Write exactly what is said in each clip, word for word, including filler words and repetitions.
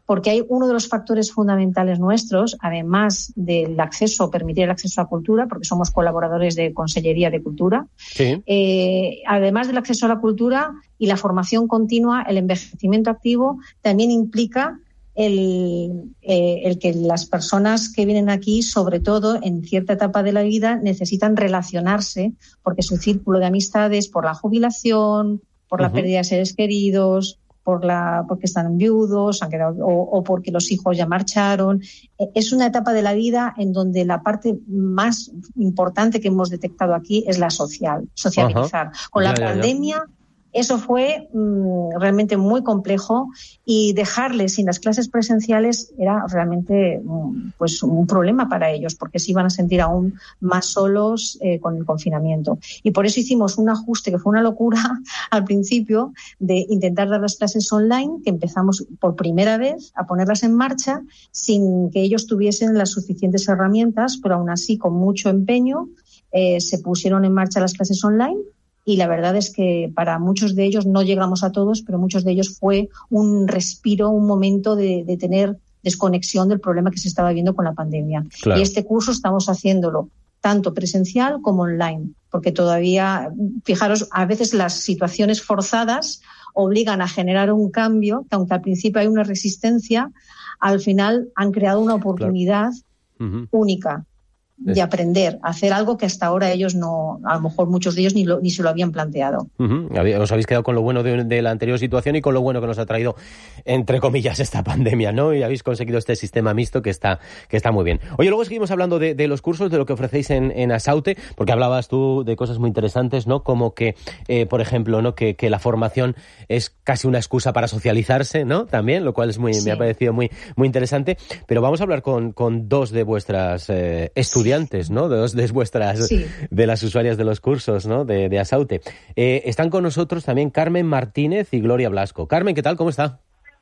porque hay uno de los factores fundamentales nuestros, además del acceso, permitir el acceso a la cultura, porque somos colaboradores de Consellería de Cultura, sí. eh, además del acceso a la cultura y la formación continua, el envejecimiento activo también implica el, eh, el que las personas que vienen aquí, sobre todo en cierta etapa de la vida, necesitan relacionarse, porque su círculo de amistades, por la jubilación, por la uh-huh. pérdida de seres queridos, por la porque están viudos, han quedado, o, o porque los hijos ya marcharon. Es una etapa de la vida en donde la parte más importante que hemos detectado aquí es la social, sociabilizar. Uh-huh. Con la ya, pandemia, ya, ya. Eso fue mmm, realmente muy complejo, y dejarles sin las clases presenciales era realmente mmm, pues un problema para ellos, porque se iban a sentir aún más solos eh, con el confinamiento. Y por eso hicimos un ajuste que fue una locura al principio, de intentar dar las clases online, que empezamos por primera vez a ponerlas en marcha sin que ellos tuviesen las suficientes herramientas, pero aún así con mucho empeño eh, se pusieron en marcha las clases online. Y la verdad es que para muchos de ellos, no llegamos a todos, pero muchos de ellos fue un respiro, un momento de, de tener desconexión del problema que se estaba viviendo con la pandemia. Claro. Y este curso estamos haciéndolo tanto presencial como online, porque todavía, fijaros, a veces las situaciones forzadas obligan a generar un cambio, que aunque al principio hay una resistencia, al final han creado una oportunidad claro. uh-huh. única de aprender a hacer algo que hasta ahora ellos no, a lo mejor muchos de ellos ni, lo, ni se lo habían planteado. Uh-huh. Os habéis quedado con lo bueno de, de la anterior situación y con lo bueno que nos ha traído, entre comillas, esta pandemia, ¿no? Y habéis conseguido este sistema mixto que está, que está muy bien. Oye, luego seguimos hablando de, de los cursos, de lo que ofrecéis en, en Asaute, porque hablabas tú de cosas muy interesantes, ¿no? Como que, eh, por ejemplo, ¿no? Que, que la formación es casi una excusa para socializarse, ¿no? También, lo cual es muy, sí. me ha parecido muy, muy interesante. Pero vamos a hablar con, con dos de vuestras eh, estudiantes, ¿no? De dos de vuestras, sí. de las usuarias de los cursos, ¿no? De, de Asaute. Eh, están con nosotros también Carmen Martínez y Gloria Blasco. Carmen, ¿qué tal? ¿Cómo está?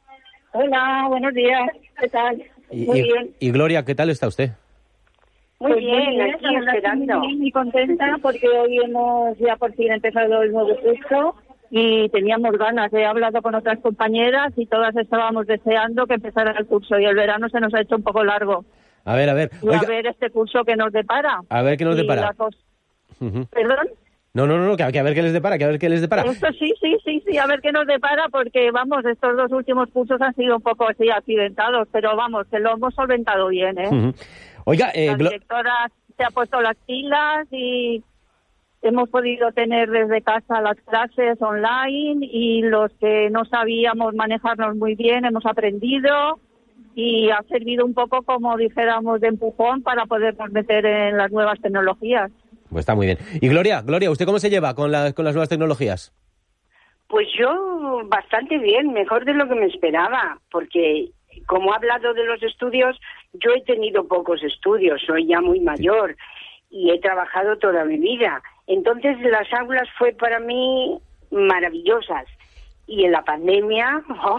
Hola, buenos días. ¿Qué tal? Y, muy y, bien. Y Gloria, ¿qué tal está usted? Muy pues bien, muy bien, aquí esperando. Muy, muy contenta porque hoy hemos ya por fin empezado el nuevo curso y teníamos ganas. He hablado con otras compañeras y todas estábamos deseando que empezara el curso, y el verano se nos ha hecho un poco largo. A ver, a ver. Y a ver este curso que nos depara. A ver qué nos depara. Cos... Uh-huh. ¿Perdón? No, no, no, no, que a ver qué les depara, que a ver qué les depara. Esto sí, sí, sí, sí, a ver qué nos depara, porque, vamos, estos dos últimos cursos han sido un poco así accidentados, pero, vamos, que lo hemos solventado bien, ¿eh? Uh-huh. Oiga, eh... La directora se ha puesto las pilas y hemos podido tener desde casa las clases online, y los que no sabíamos manejarnos muy bien hemos aprendido, y ha servido un poco, como dijéramos, de empujón para podernos meter en las nuevas tecnologías. Pues está muy bien. Y Gloria, Gloria, ¿usted cómo se lleva con, la, con las nuevas tecnologías? Pues yo bastante bien, mejor de lo que me esperaba, porque como he hablado de los estudios, yo he tenido pocos estudios, soy ya muy mayor y he trabajado toda mi vida. Entonces las aulas fue para mí maravillosas, y en la pandemia oh,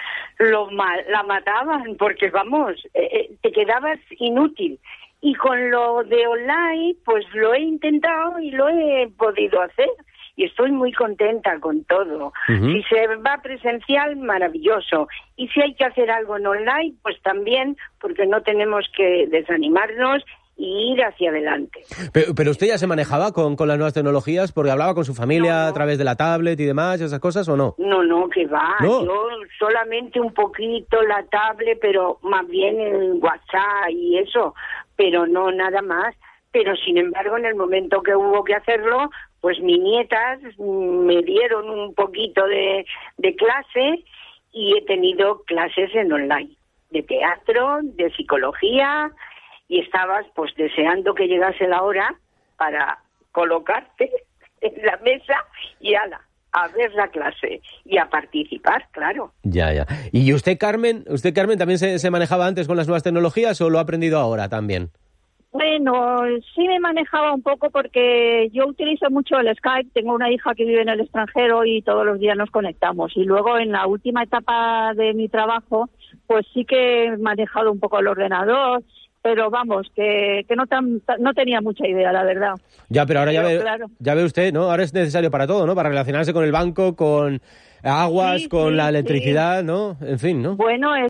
lo mal, la mataban, porque vamos, eh, te quedabas inútil. Y con lo de online, pues lo he intentado y lo he podido hacer. Y estoy muy contenta con todo. Uh-huh. Si se va presencial, maravilloso. Y si hay que hacer algo en online, pues también, porque no tenemos que desanimarnos y ir hacia adelante. Pero, pero usted ya se manejaba con, con las nuevas tecnologías, porque hablaba con su familia no, no. a través de la tablet y demás, esas cosas, ¿o no? No, no, que va. ¿No? Yo solamente un poquito la tablet, pero más bien en WhatsApp y eso, pero no nada más. Pero sin embargo, en el momento que hubo que hacerlo, pues mis nietas me dieron un poquito de, de clase, y he tenido clases en online, de teatro, de psicología, y estabas pues deseando que llegase la hora para colocarte en la mesa y ala, a ver la clase y a participar, claro. Ya, ya. ¿Y usted, Carmen, usted Carmen, también se, se manejaba antes con las nuevas tecnologías o lo ha aprendido ahora también? Bueno, sí me manejaba un poco, porque yo utilizo mucho el Skype, tengo una hija que vive en el extranjero y todos los días nos conectamos. Y luego en la última etapa de mi trabajo, pues sí que he manejado un poco el ordenador, pero vamos, que, que no tan, no tenía mucha idea, la verdad. Ya, pero ahora pero, ya, ve, claro. ya ve usted, ¿no? Ahora es necesario para todo, ¿no? Para relacionarse con el banco, con aguas, sí, con sí, la electricidad, sí. ¿no? En fin, ¿no? Bueno, es